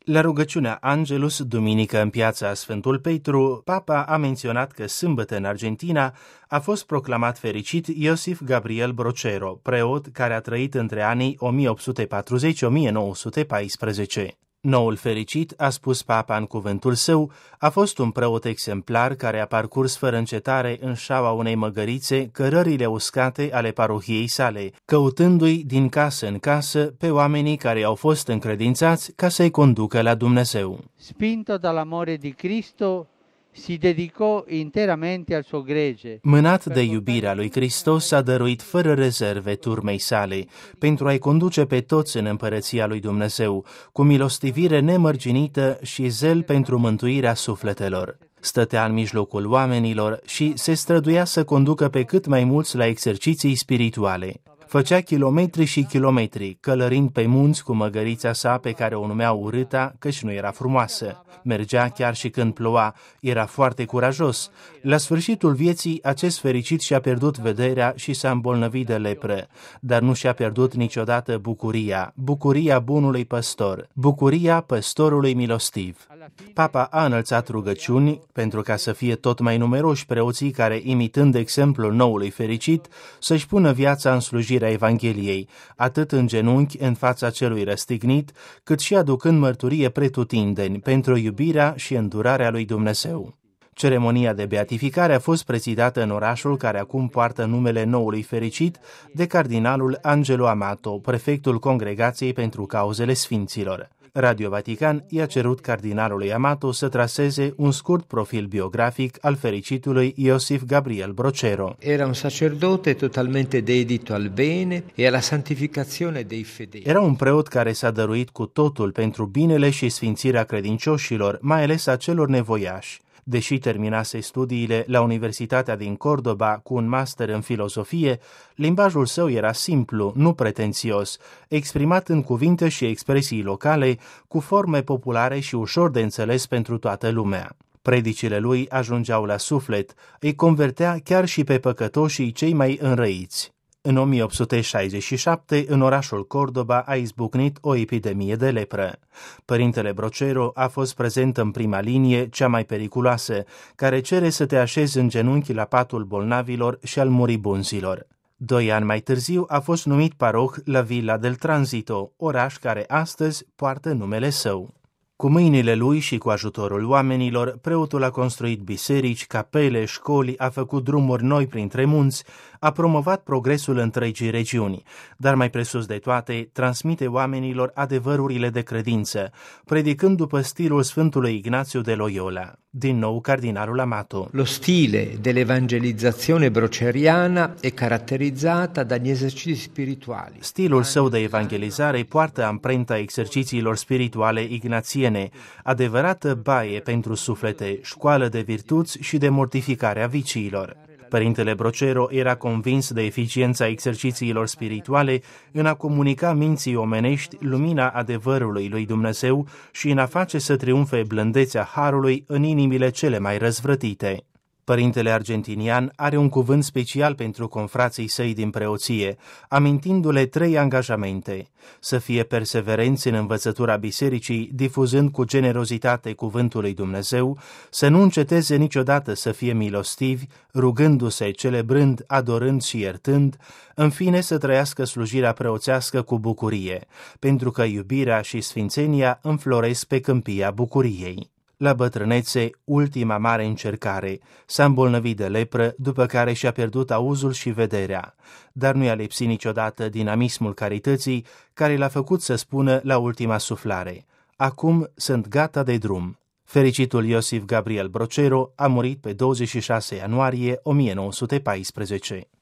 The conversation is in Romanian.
La rugăciunea Angelus, duminică în piața Sfântul Petru, Papa a menționat că sâmbătă în Argentina a fost proclamat fericit Iosif Gabriel Brocero, preot care a trăit între anii 1840-1914. Noul fericit, a spus Papa în cuvântul său, a fost un preot exemplar care a parcurs fără încetare în șaua unei măgărițe cărările uscate ale parohiei sale, căutându-i din casă în casă pe oamenii care au fost încredințați ca să-i conducă la Dumnezeu. Spinto dall'amore di Cristo, si dedicò interamente al suo gregge. Mânat de iubirea lui Hristos, s-a dăruit fără rezerve turmei sale, pentru a-i conduce pe toți în împărăția lui Dumnezeu, cu milostivire nemărginită și zel pentru mântuirea sufletelor. Stătea în mijlocul oamenilor și se străduia să conducă pe cât mai mulți la exerciții spirituale. Făcea kilometri și kilometri, călărind pe munți cu măgărița sa pe care o numeau urâta, căci nu era frumoasă. Mergea chiar și când ploua, era foarte curajos. La sfârșitul vieții, acest fericit și-a pierdut vederea și s-a îmbolnăvit de lepră, dar nu și-a pierdut niciodată bucuria bunului păstor, bucuria păstorului milostiv. Papa a înălțat rugăciuni pentru ca să fie tot mai numeroși preoții care, imitând exemplul noului fericit, să-și pună viața în slujirea Evangheliei, atât în genunchi în fața celui răstignit, cât și aducând mărturie pretutindeni pentru iubirea și îndurarea lui Dumnezeu. Ceremonia de beatificare a fost prezidată în orașul care acum poartă numele noului fericit de cardinalul Angelo Amato, prefectul Congregației pentru Cauzele Sfinților. Radio Vatican i-a cerut cardinalului Amato să traseze un scurt profil biografic al fericitului Iosif Gabriel Brocero. Era un sacerdote totalmente dedito al bene e alla santificazione dei fedeli. Era un preot care s-a dăruit cu totul pentru binele și sfințirea credincioșilor, mai ales a celor nevoiași. Deși terminase studiile la Universitatea din Cordoba cu un master în filozofie, limbajul său era simplu, nu pretențios, exprimat în cuvinte și expresii locale, cu forme populare și ușor de înțeles pentru toată lumea. Predicile lui ajungeau la suflet, îi convertea chiar și pe păcătoșii cei mai înrăiți. În 1867, în orașul Cordoba a izbucnit o epidemie de lepră. Părintele Brocero a fost prezent în prima linie, cea mai periculoasă, care cere să te așezi în genunchi la patul bolnavilor și al muribunzilor. 2 ani mai târziu a fost numit paroh la Villa del Transito, oraș care astăzi poartă numele său. Cu mâinile lui și cu ajutorul oamenilor, preotul a construit biserici, capele, școli, a făcut drumuri noi printre munți, a promovat progresul întregii regiuni, dar mai presus de toate, transmite oamenilor adevărurile de credință, predicând după stilul Sfântului Ignațiu de Loyola. Din nou, cardinalul Amato. Lo stile dell'evangelizzazione broceriana è caratterizzata dagli esercizi spirituali. Stilul său de evangelizare poartă amprenta exercițiilor spirituale ignațiene, adevărată baie pentru suflete, școală de virtuți și de mortificarea viciilor. Părintele Brocero era convins de eficiența exercițiilor spirituale în a comunica minții omenești lumina adevărului lui Dumnezeu și în a face să triumfe blândețea harului în inimile cele mai răzvrătite. Părintele argentinian are un cuvânt special pentru confrații săi din preoție, amintindu-le 3 angajamente: să fie perseverenți în învățătura bisericii, difuzând cu generozitate cuvântul lui Dumnezeu, să nu înceteze niciodată să fie milostivi, rugându-se, celebrând, adorând și iertând, în fine să trăiască slujirea preoțească cu bucurie, pentru că iubirea și sfințenia înfloresc pe câmpia bucuriei. La bătrânețe, ultima mare încercare, s-a îmbolnăvit de lepră, după care și-a pierdut auzul și vederea, dar nu i-a lipsit niciodată dinamismul carității care l-a făcut să spună la ultima suflare: acum sunt gata de drum. Fericitul Iosif Gabriel Brocero a murit pe 26 ianuarie 1914.